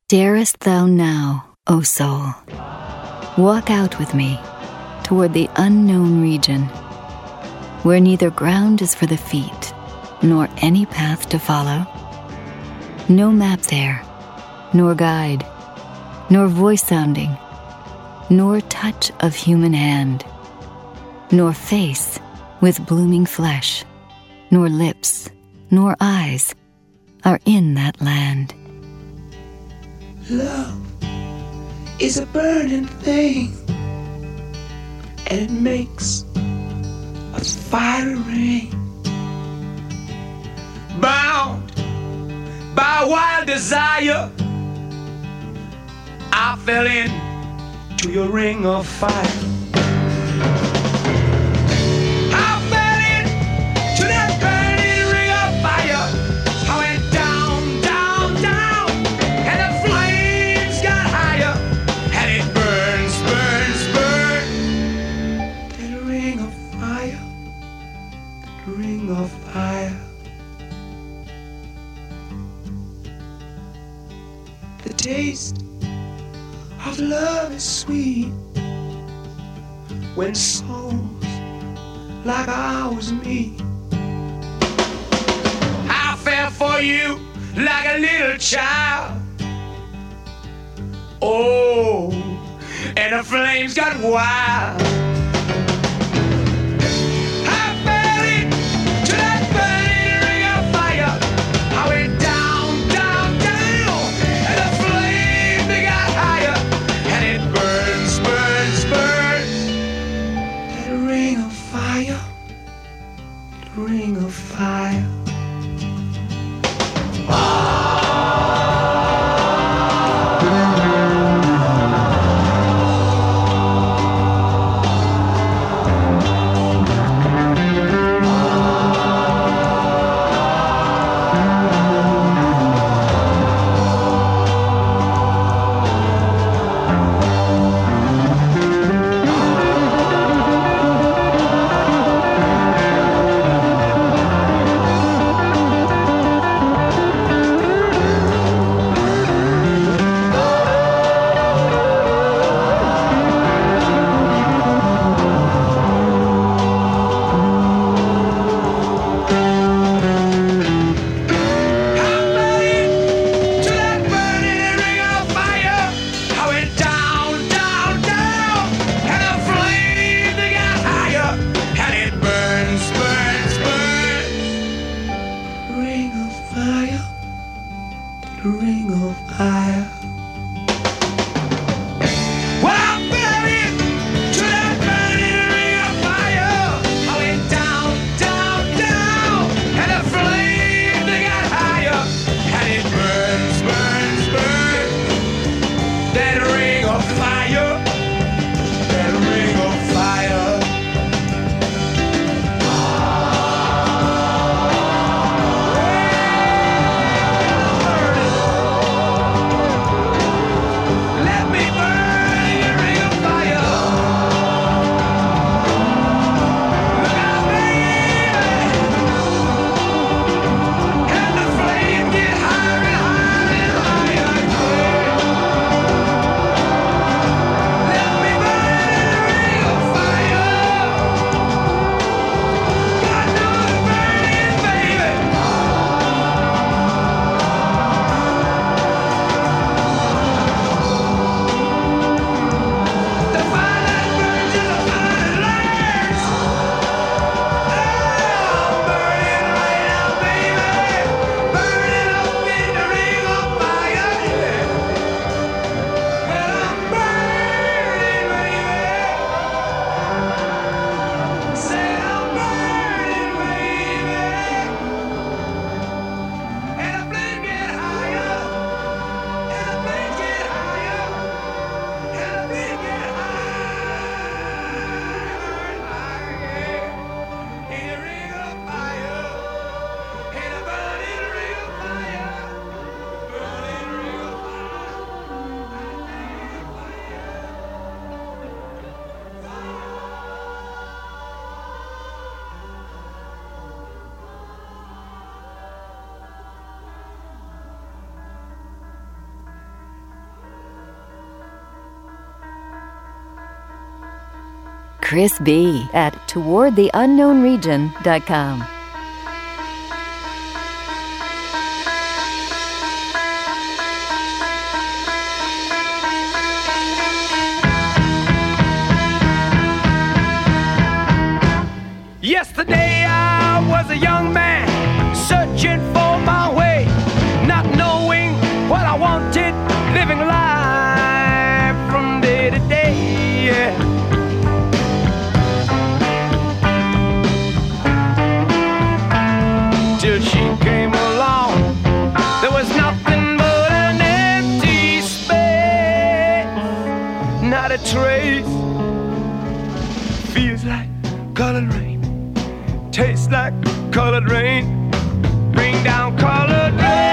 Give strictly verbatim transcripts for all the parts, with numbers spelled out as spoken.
Darest thou now, O soul, walk out with me toward the unknown region, where neither ground is for the feet, nor any path to follow? No map there, nor guide, nor voice sounding, nor touch of human hand, nor face with blooming flesh, nor lips, nor eyes are in that land. Love is a burning thing, and it makes a fiery ring. Bound by wild desire, I fell into your ring of fire. I fell into that burning ring of fire. I went down, down, down, and the flames got higher, and it burns, burns, burns. That ring of fire, that ring of fire. The taste of love is sweet when souls like ours meet. I fell for you like a little child. Oh, and the flames got wild. I fell into that burning ring of fire. I went down, down, down, and the flame they got higher, and it burns, burns, burns. That ring of fire, that ring of fire. Chris B. at toward the unknown region dot com. Yesterday I was a young man searching for my way, not knowing what I wanted, living life from day to day, yeah. Till she came along, there was nothing but an empty space, not a trace. Feels like colored rain, tastes like colored rain, bring down colored rain.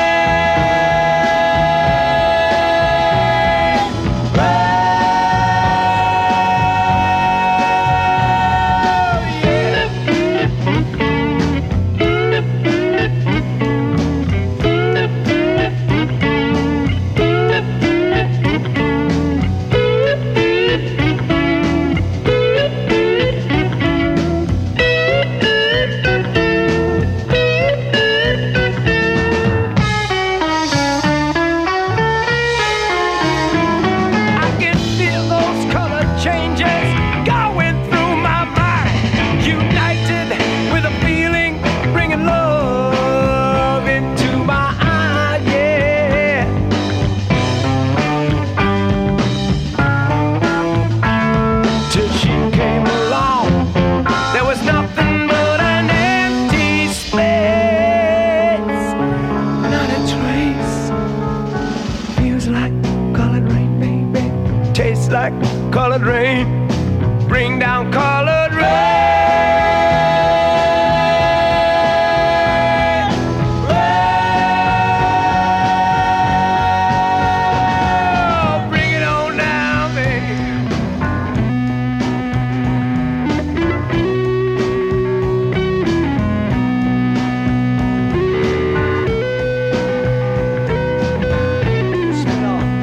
Colored rain, bring down colored rain. Oh, bring it on down, baby. Stand on.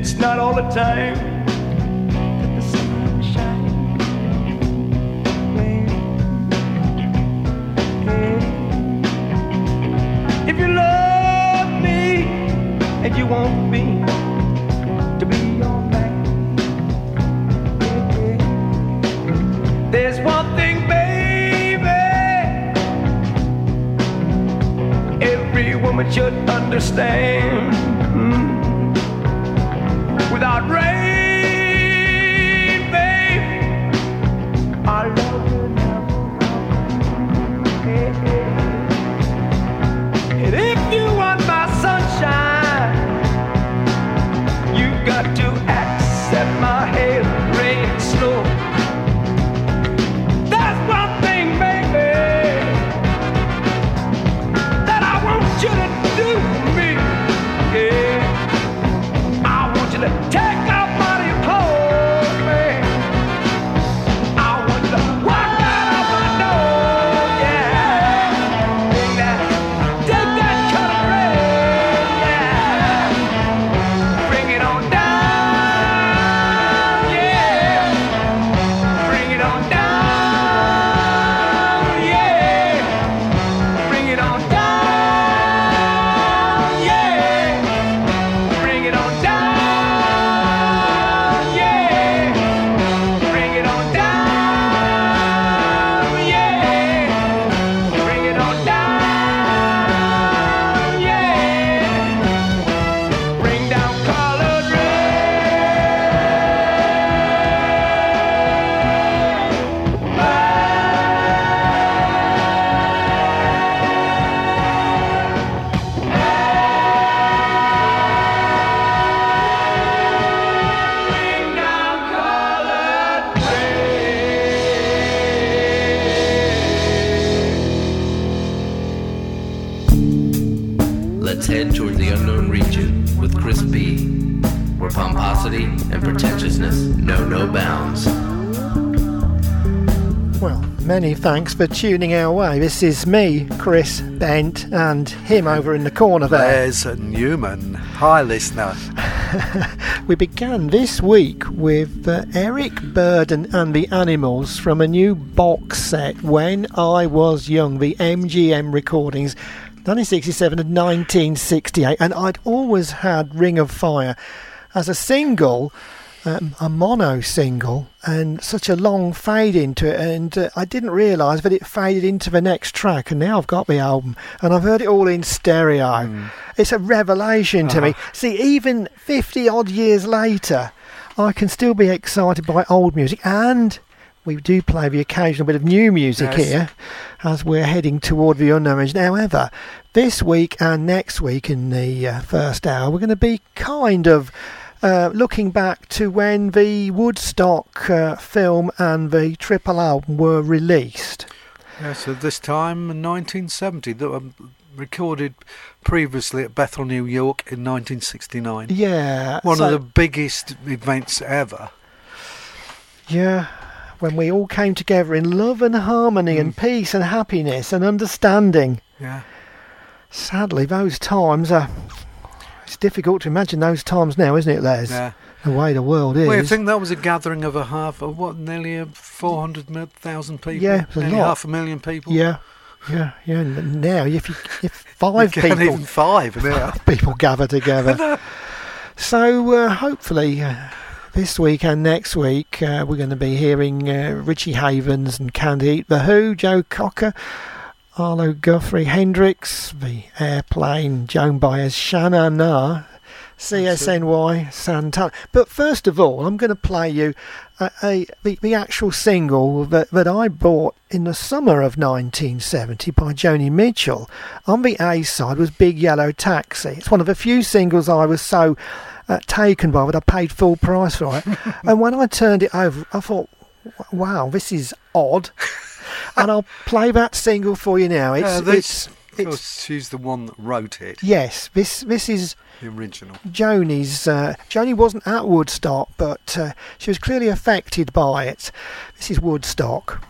It's not all the time that the sun shines. If you love me and you want me to be your man, there's one thing, baby, every woman should understand. Mm. Without rain, babe, I love you now. Hey, hey. And if you want my sunshine, you got to accept my hail, rain, snow. That's one thing, baby, that I want you to do for me. Yeah. I want you to take off all your clothes, man. I want you to walk out of my door, yeah. Bring that, take that color red, yeah. Bring it on down, yeah. Bring it on down, yeah. Bring it on down, yeah. Bring it on down. Let's head toward the unknown region with Chris B, where pomposity and pretentiousness know no bounds. Well, many thanks for tuning our way. This is me, Chris Bent, and him over in the corner there. Les Newman. Hi, listener. We began this week with uh, Eric Burdon and the Animals from a new box set, When I Was Young, the M G M recordings, nineteen sixty-seven and nineteen sixty-eight. And I'd always had Ring of Fire as a single, um, a mono single, and such a long fade into it, and uh, I didn't realise that it faded into the next track, and now I've got the album and I've heard it all in stereo. Mm. It's a revelation to uh-huh. me. See, even fifty odd years later, I can still be excited by old music, and we do play the occasional bit of new music yes. here as we're heading toward the unknown region. However, this week and next week in the uh, first hour, we're going to be kind of Uh, looking back to when the Woodstock uh, film and the triple album were released. Yeah, so this time in nineteen seventy, that were recorded previously at Bethel, New York in nineteen sixty-nine. Yeah. One so, of the biggest events ever. Yeah, when we all came together in love and harmony mm. and peace and happiness and understanding. Yeah. Sadly, those times are... It's difficult to imagine those times now, isn't it, Les? Yeah. The way the world is. Well, you think that was a gathering of a half, of what, nearly a four hundred thousand people? Yeah, it's a nearly lot. half a million people? Yeah, yeah, yeah. And now, if you, if five you people, even five, now. five people gather together. So uh, hopefully uh, this week and next week uh, we're going to be hearing uh, Richie Havens and Candy Eat the Who, Joe Cocker, Arlo Guthrie, Hendrix, the Airplane, Joan Baez, Shanna Na, C S N Y, Santana. But first of all, I'm going to play you a, a the, the actual single that, that I bought in the summer of nineteen seventy by Joni Mitchell. On the A side was Big Yellow Taxi. It's one of the few singles I was so uh, taken by that I paid full price for it. And when I turned it over, I thought, wow, this is odd. And I'll play that single for you now. It's, uh, this, it's, of course, she's the one that wrote it. Yes, this this is the original. Joni's. Uh, Joni wasn't at Woodstock, but uh, she was clearly affected by it. This is Woodstock.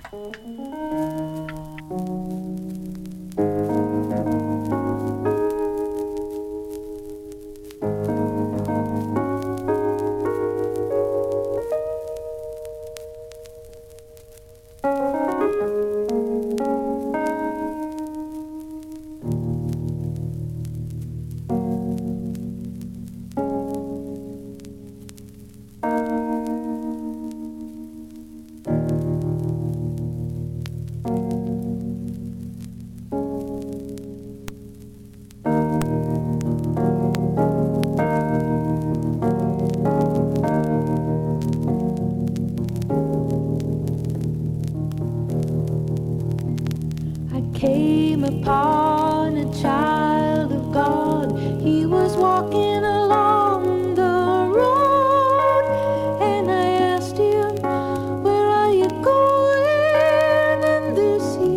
upon a child of God. He was walking along the road, and I asked him, where are you going? And this he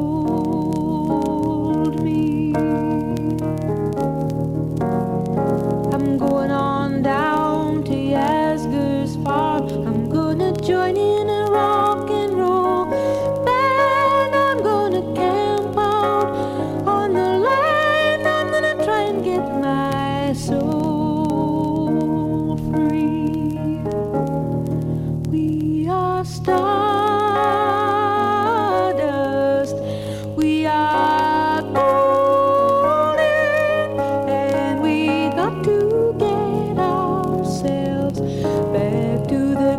told me. I'm going on down to Yasgur's farm. I'm gonna join in a rock and roll band. I'm gonna camp out on the land. I'm gonna try and get my soul free. We are stardust. We are golden, and we got to get ourselves back to the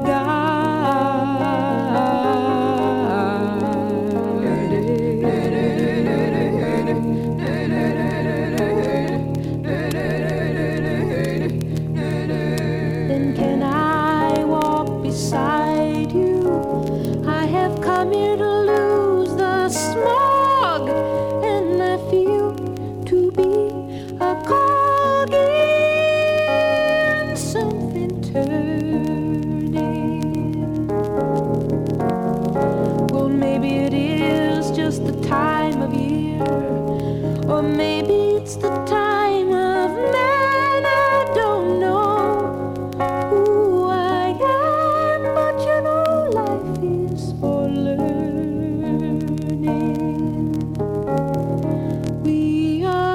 Then can I walk beside you? I have come here to lose the smog, and I feel to be a cog in something turning. Well, maybe it is just the time of year, or maybe it's the time of man. I don't know who I am, but you know life is for learning. We are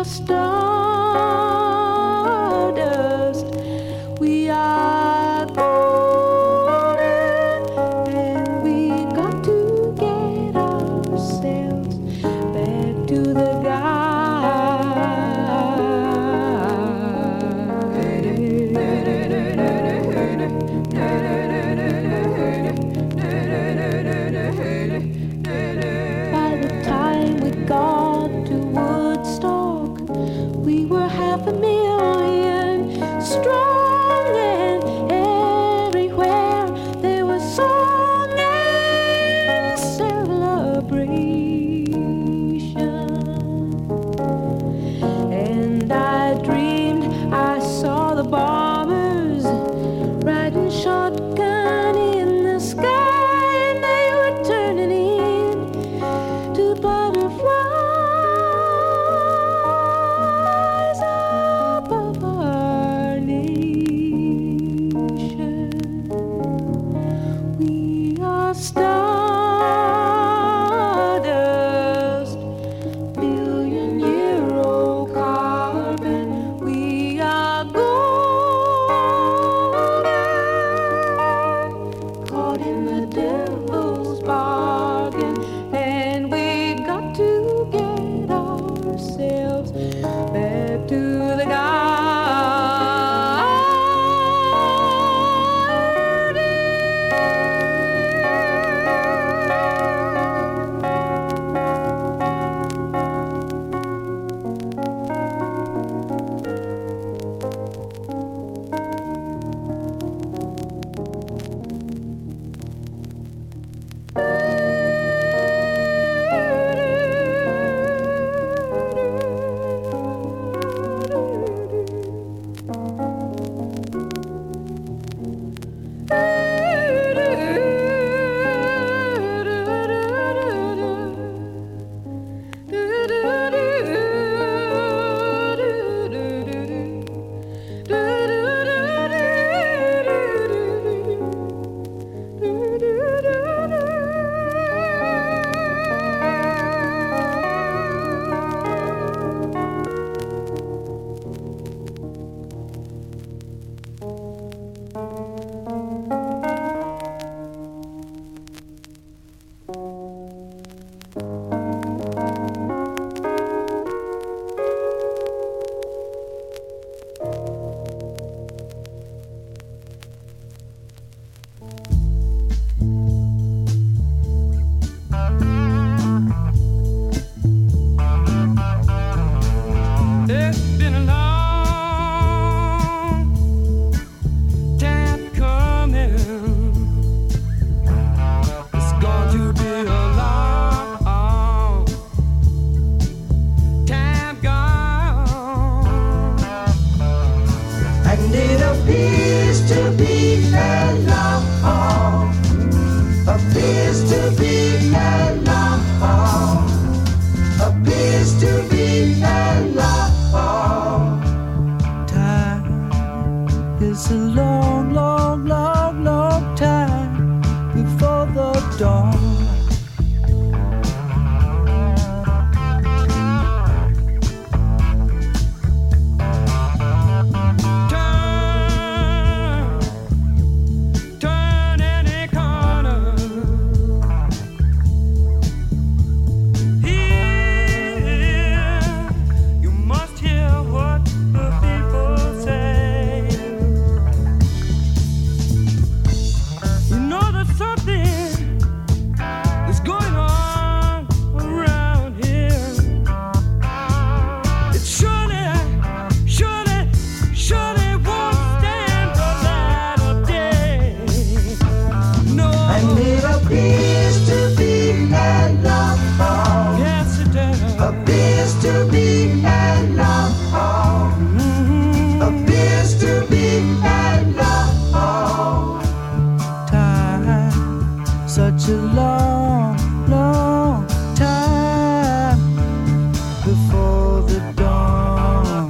stardust. We are golden, and we got to get ourselves back to the By the time we got to Woodstock, we were half a million strong, and everywhere there was song and celebration. And I dreamed I saw the bombers riding shotgun in the sky, and they were turning in to butterflies above our nation. We are stardust, billion year old carbon. We are gold. It's a long, long, long, long time before the dawn. Such a long, long time before the dawn.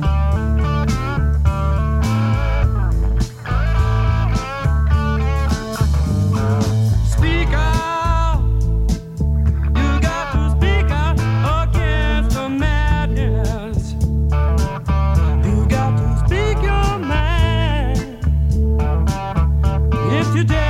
Speak out, you got to speak out against the madness. You got to speak your mind if you dare.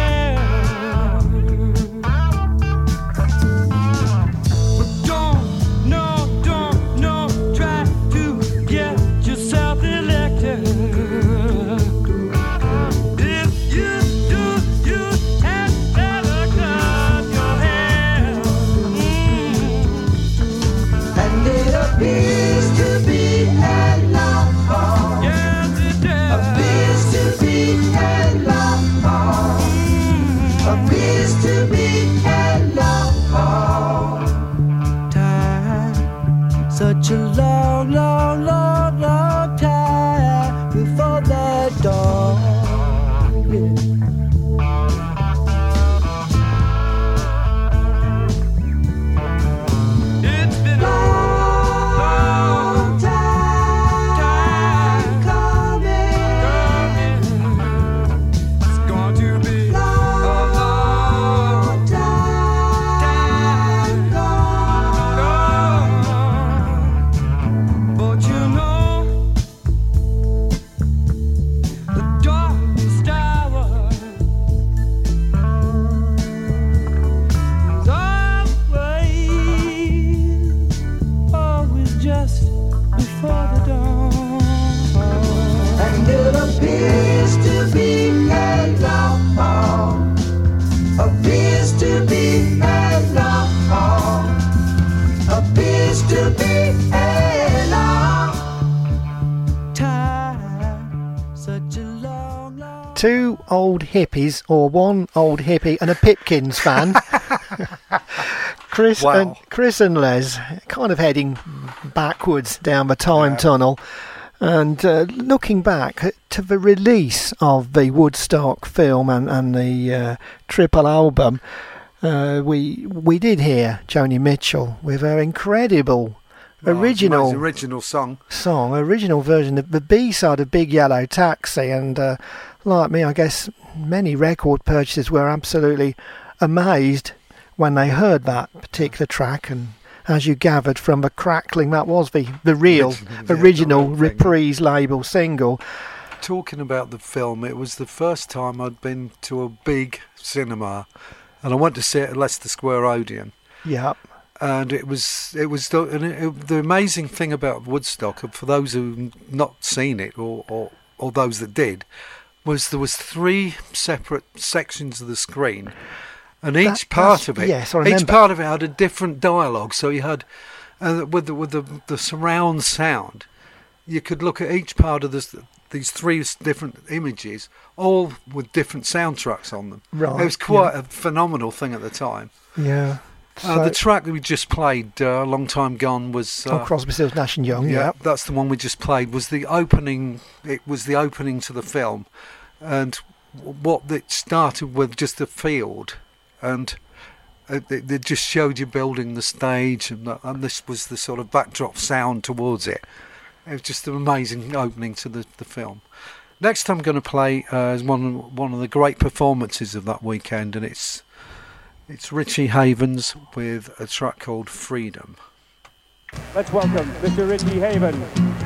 Such a long, long, long, long time before the dawn. Yeah. It's been a long time coming. It's going to be a long time gone. But you know, the darkest hour is always, always just before the dawn. And it appears to be a long, appears to be a long, appears to be a Two old hippies, or one old hippie and a Pipkins fan. Chris Wow. and Chris and Les, kind of heading backwards down the time Yeah. tunnel, and uh, looking back to the release of the Woodstock film and and the uh, triple album. Uh, we we did hear Joni Mitchell with her incredible Oh, original amazing original song. song, original version of the B-side of Big Yellow Taxi, and uh, like me, I guess many record purchasers were absolutely amazed when they heard that particular track, and as you gathered from the crackling, that was the, the real Original, yeah, original the real thing. Reprise label single. Talking about the film, it was the first time I'd been to a big cinema, and I went to see it at Leicester Square Odeon. Yep. And it was it was the, and it, the amazing thing about Woodstock, for those who've not seen it or, or or those that did, was there was three separate sections of the screen, and each That- part that's- of it, yes, I each remember. part of it had a different dialogue. So you had uh, with the with the, the surround sound, you could look at each part of this. These three s- different images, all with different soundtracks on them. Right, It was quite yeah. a phenomenal thing at the time. Yeah. Uh, So- the track that we just played uh, a long time gone was uh, oh, Crosby, Stills, Nash and Young. yeah, Yeah. that's the one we just played. Was the opening? It was the opening to the film, and w- what it started with just a field, and it, it, it just showed you building the stage, and, that, and this was the sort of backdrop sound towards it. It was just an amazing opening to the, the film. Next, I'm going to play uh, is one one of the great performances of that weekend, and it's it's Richie Havens with a track called Freedom. Let's welcome Mister Richie Havens.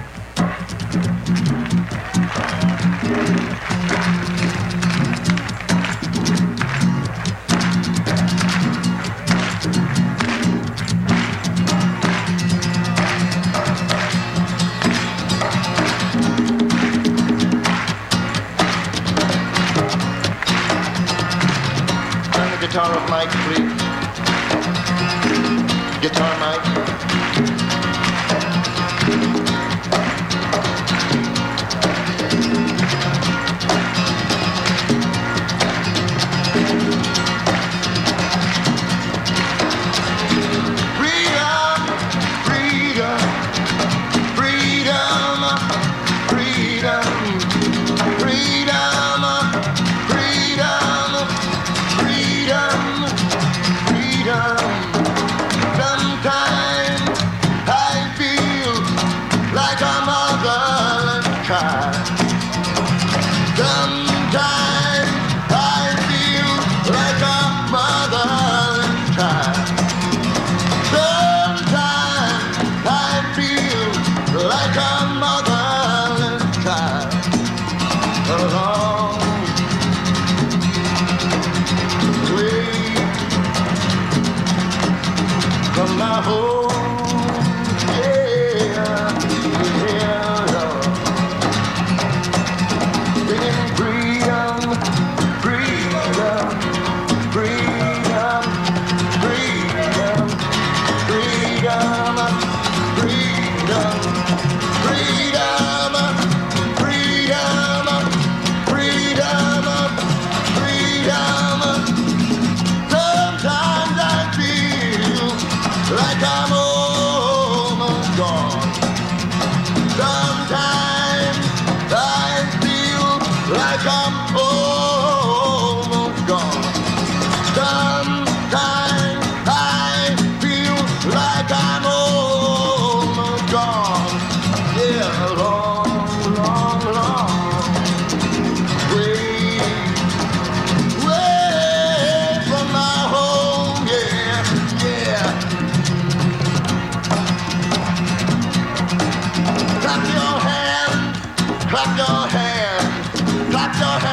Guitar of Mike, please. Guitar, Mike. Freedom, freedom, freedom, freedom, freedom, freedom, freedom. Sometimes I feel like a motherless child. Sometimes I feel like a motherless child. Sometimes I feel like a motherless child. Along from my home, yeah, yeah, Lord. Singing freedom, freedom, freedom, freedom, freedom, freedom, freedom, freedom, freedom, freedom. Sometimes I feel like I'm almost gone. Sometimes I feel like I'm almost gone. Sometimes I feel like I'm almost gone. Yeah, long, long, long way, way from my home. Yeah, yeah. Clap your hands, clap your hands, clap your hands.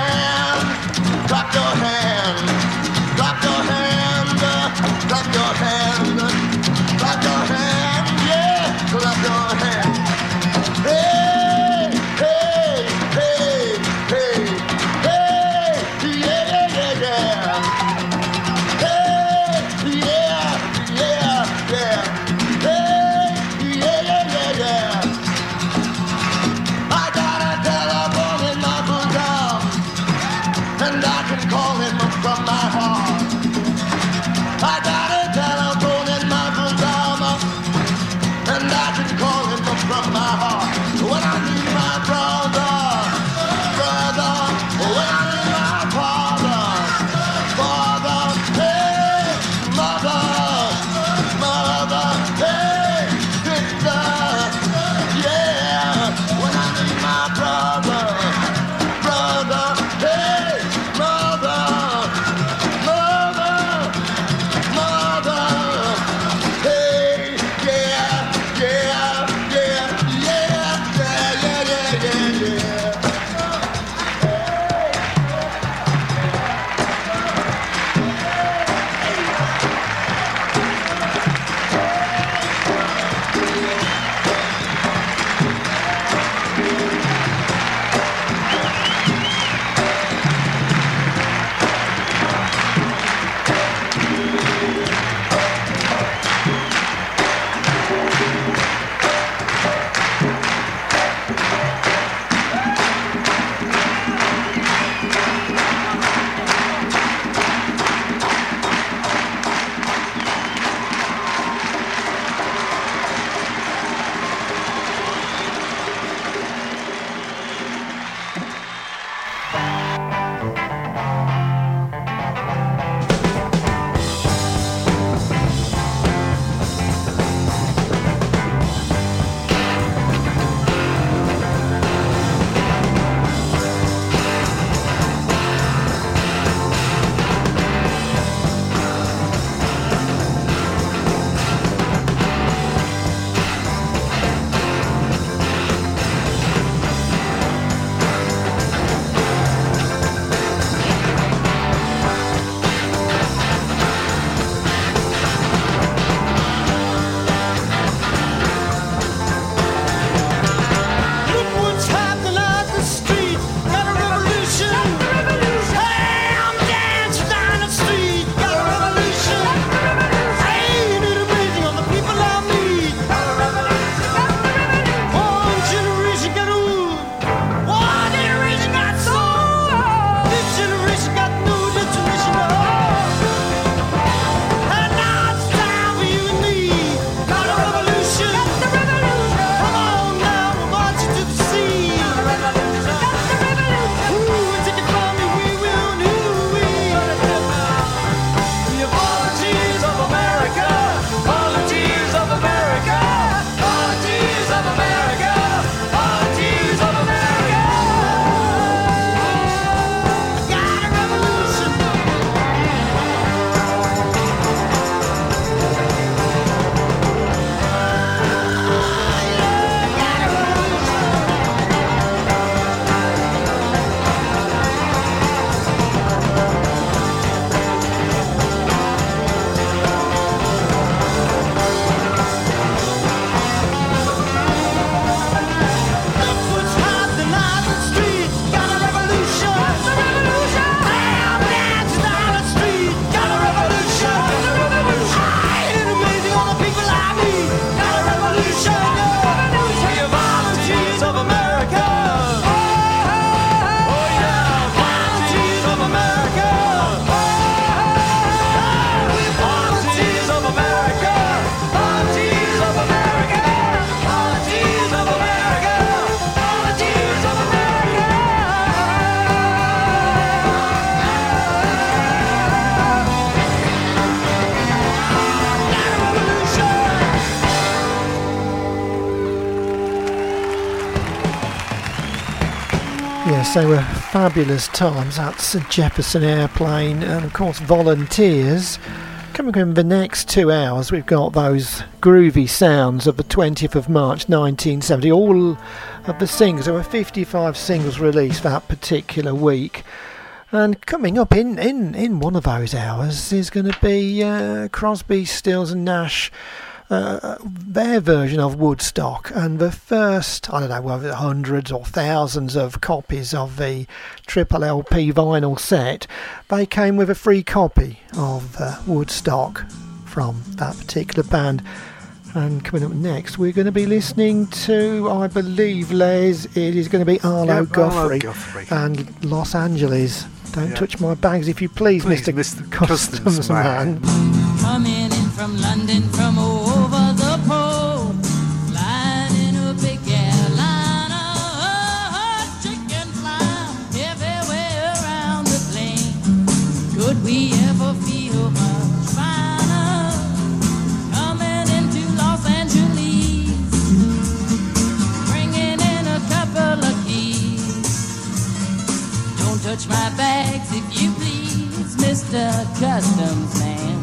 Yes, they were fabulous times. That's Jefferson Airplane and, of course, Volunteers. Coming in the next two hours, we've got those groovy sounds of the twentieth of March nineteen seventy. All of the singles, there were fifty-five singles released that particular week. And coming up in, in, in one of those hours is going to be uh, Crosby, Stills and Nash, uh, their version of Woodstock, and the first, I don't know, whether hundreds or thousands of copies of the triple L P vinyl set, they came with a free copy of uh, Woodstock from that particular band. And coming up next, we're going to be listening to, I believe, Les, it is going to be Arlo, yeah, Guthrie, Arlo Guthrie and Los Angeles. Don't yeah. touch my bags if you please, please Mister Mister Customs, Customs Man. Man. Coming in from London from over the pole, flying in a big airliner, chicken flying everywhere around the plane. Could we ever feel much finer? Coming into Los Angeles, bringing in a couple of keys. Don't touch my bags if you please, Mister Customs Man.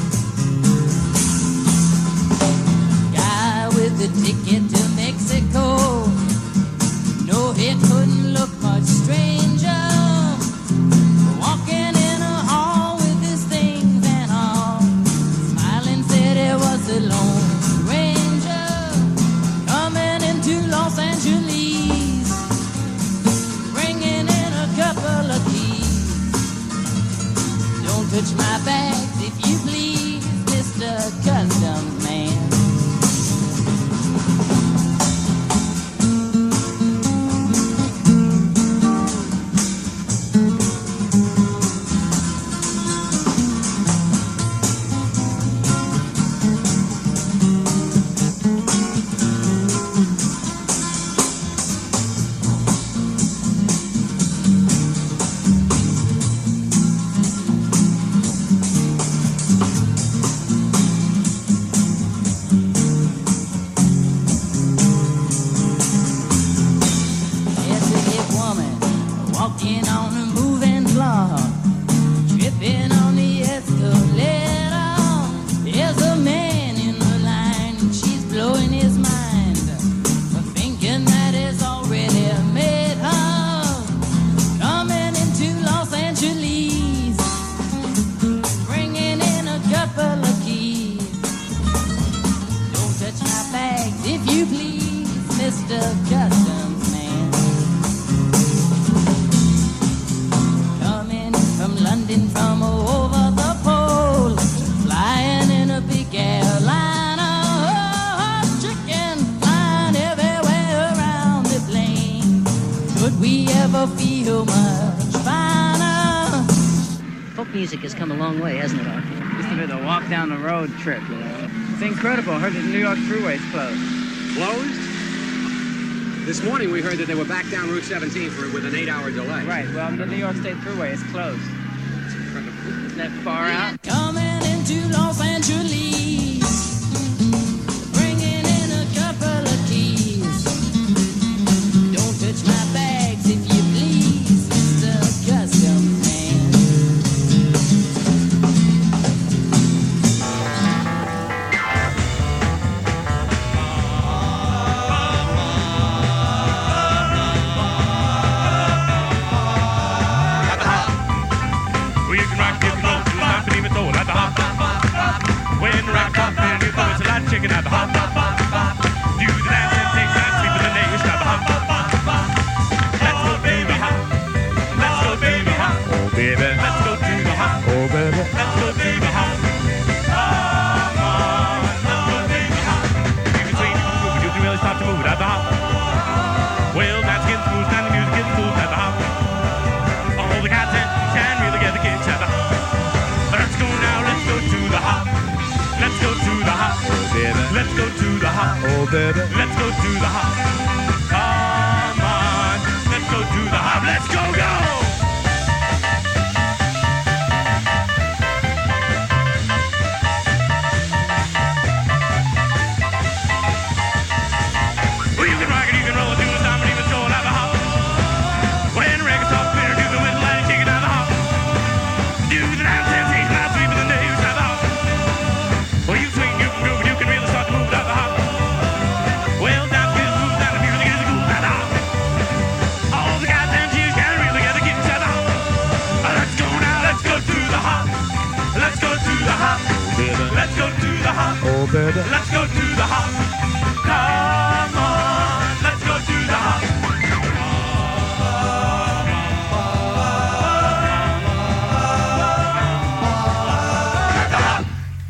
Guy with the ticket to Mexico, no, it couldn't look much stranger. Walking in a hall with his things and all, smiling said it was the Lone Ranger. Coming into Los Angeles, bringing in a couple of keys. Don't touch my bags if you please, Mister Customs Man. Trip, you know. It's incredible. I heard that the New York freeway's closed. Closed? This morning we heard that they were back down Route seventeen for with an eight-hour delay. Right. Well, the New York State Thruway is closed. That's incredible. Isn't that far out? Coming into Los Angeles, bringing in a couple of keys. Don't touch my bags if you please, Mister Customs Man. Chicken at the hop, hop, hop, hop. Do the dance and take that sleep in the day. Stop the hop, hop, hop, hop. Let's go, baby, hop. Let's go, baby, hop. Oh, baby. Let's go to the hop. Oh, baby. Let's go, baby, hop. Come on, let's go, baby, hop. You can swing, you can move, you can really start to move it at the hop. Well, that's getting smooth, and the music gets smooth at the hop. All the cats can really get the kicks at the hop. Let's go now, let's go to the hop. Let's go to the hop. Let's go to the hop. Oh, baby. Let's go to the hop. Come on. Let's go to the hop. Let's go, go. Well, you can rock it, you can roll it, do the time, and even stroll at the hop. When baby. Let's go to the hop. Come on, let's go to the hop. At the hop.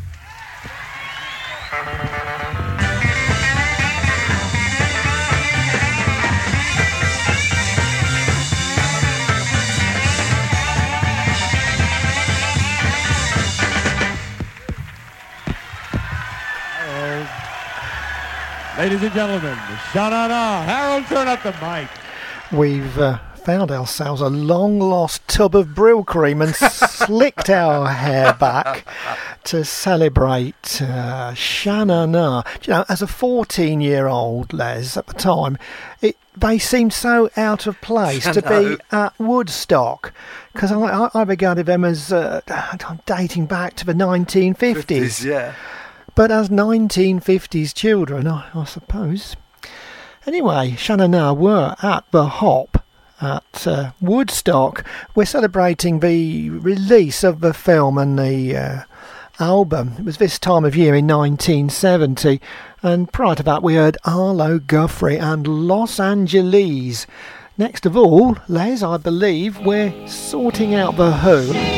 Ladies and gentlemen, Sha-na-na. Harold, turn up the mic. We've uh, found ourselves a long-lost tub of Brill cream and slicked our hair back to celebrate uh, Sha-na-na. You know, as a fourteen-year-old, Les, at the time, it they seemed so out of place to be at Woodstock, because I, I, I regarded them as uh, dating back to the nineteen fifties. fifties, yeah. But as nineteen fifties children, I, I suppose. Anyway, Sha-na-na were at the Hop at uh, Woodstock. We're celebrating the release of the film and the uh, album. It was this time of year in nineteen seventy. And prior to that, we heard Arlo Guthrie and Los Angeles. Next of all, Les, I believe we're sorting out the Who.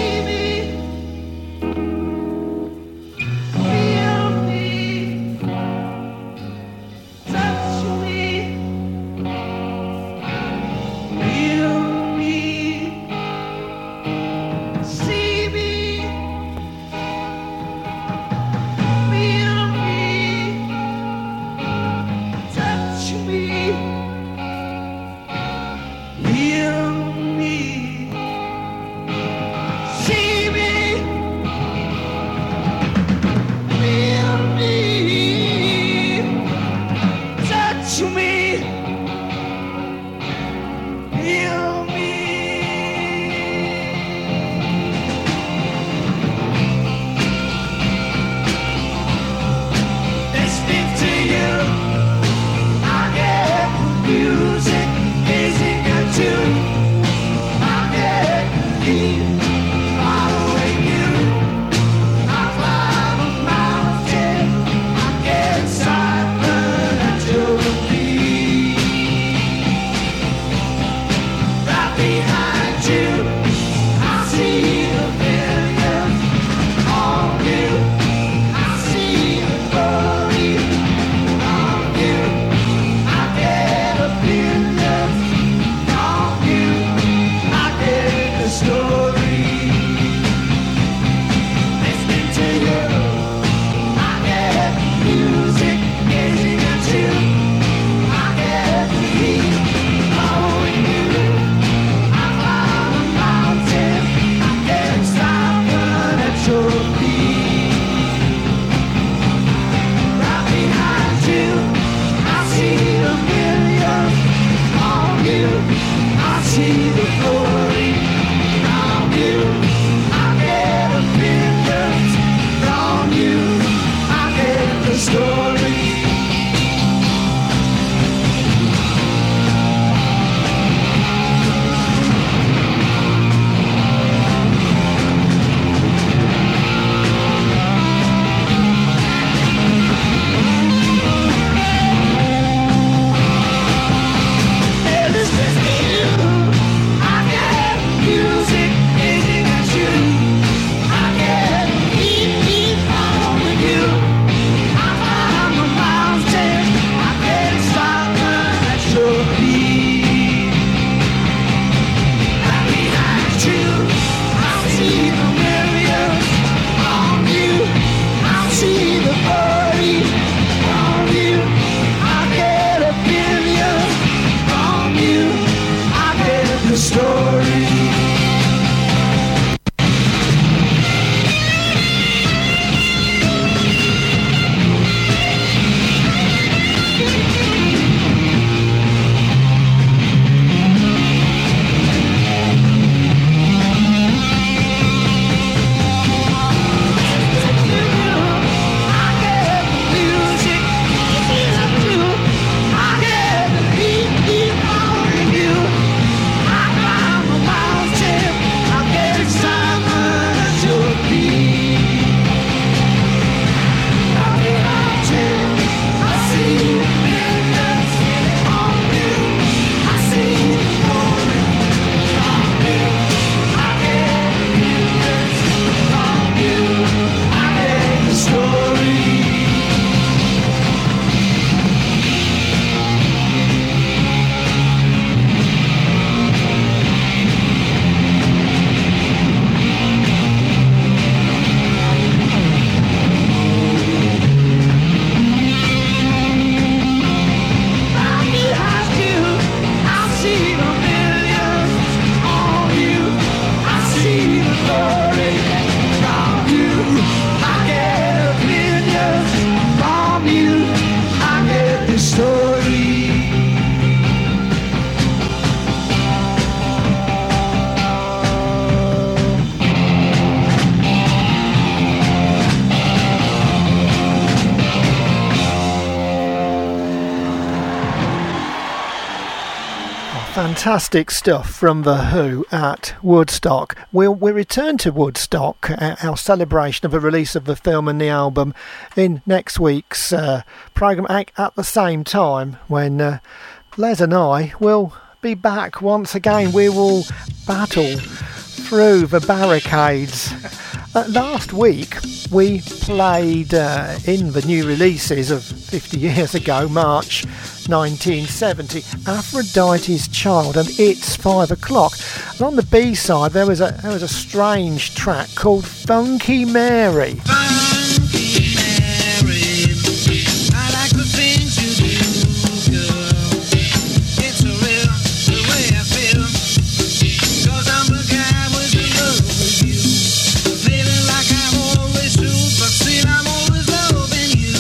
Fantastic stuff from The Who at Woodstock. We'll, we'll return to Woodstock, uh, our celebration of the release of the film and the album, in next week's uh, programme at, at the same time when uh, Les and I will be back once again. We will battle through the barricades. Uh, last week we played uh, in the new releases of fifty years ago, March nineteen seventy, Aphrodite's Child and It's Five O'Clock. And on the B side there was a there was a strange track called Funky Mary. Funky Mary, I like the things you do, girl. It's a real the way I feel, 'cause I'm the guy with the love with you. Feeling like I'm always true, but still I'm always loving you.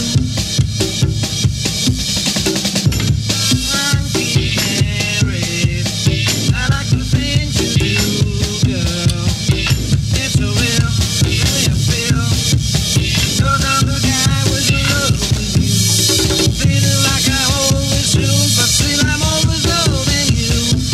Funky Mary, I like the things you do, girl. It's a real the way I feel, 'cause I'm the guy with the love with you. Feeling like I'm always true, but still I'm always loving you.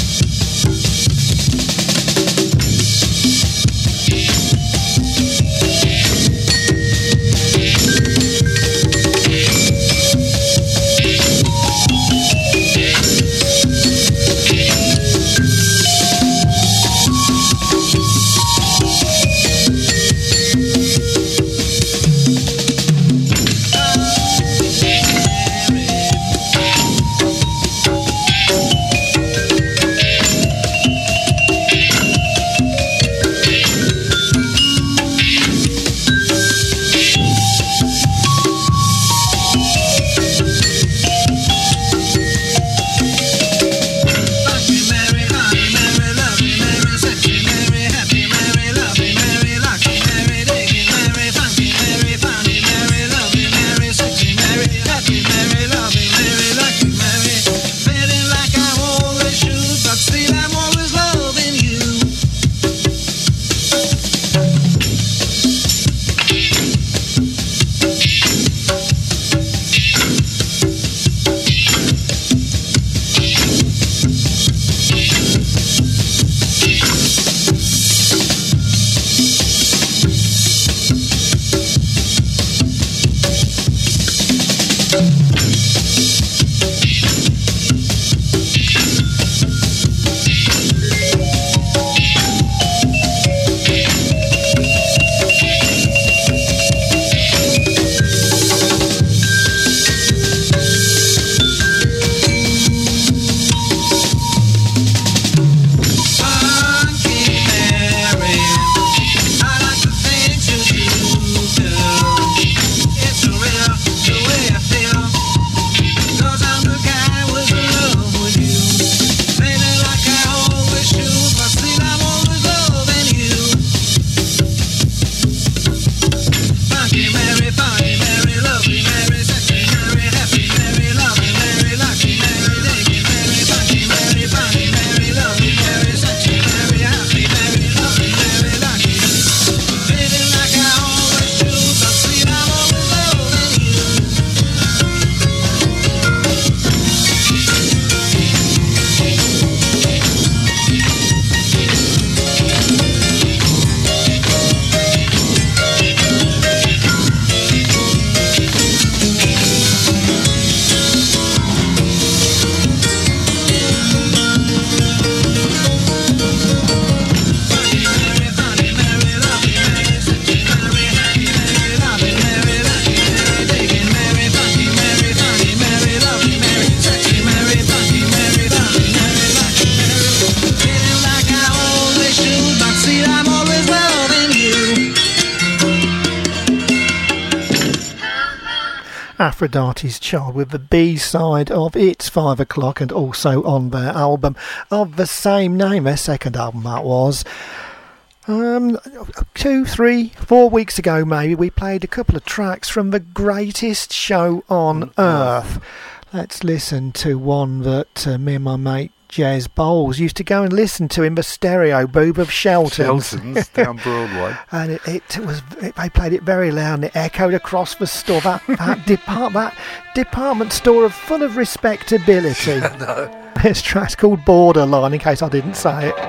Funky Mary, honey Mary, lovely Mary, sexy Mary, happy Mary, lovely Mary, lucky Mary, digging Mary, funky Mary, funny Mary, lovely Mary, sexy Mary, happy Mary, lovely Mary, lucky Mary. Feeling like I'm always true, but still I'm always loving you. Funky Mary, I like the things you do, girl. It's a real the way I feel, 'cause I'm the guy with the love with you. Feeling like I always should, but still I'm always loving you. Funky Mary, funny Mary, lovely Mary, sexy Mary, happy Mary, lovely Mary, lucky Mary, digging Mary, funky Mary, funny Mary, lovely Mary, sexy Mary, happy Mary, lovely Mary, lucky. Feeling like I always should, but still I'm always loving you. Funky Mary, funny Mary, lovely Mary, sexy Mary, happy Mary, lovely Mary, lucky Mary, digging Mary, funky Mary, funny Mary, lovely Mary, sexy Mary, funky Mary, lovely Mary, lucky Mary. Feeling like I always should, but still I'm always loving you. Aphrodite's Child with the B-side of It's Five O'Clock, and also on their album of the same name, their second album that was. Um, two, three, four weeks ago maybe, we played a couple of tracks from the greatest show on earth. Let's listen to one that uh, me and my mate Jez Bowles used to go and listen to in the stereo booth of Shelton's. Shelton's down Broadway. And it, it was it, they played it very loud and it echoed across the store. That that, depart, that department store of full of respectability. No. This track's called Borderline, in case I didn't say it.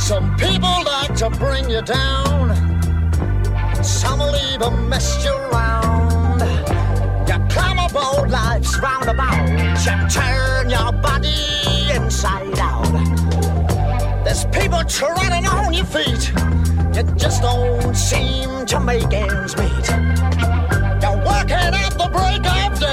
to bring you down. Some will even mess you around. this roundabout, you turn your body inside out. There's people treading on your feet, you just don't seem to make ends meet. You're working at the break of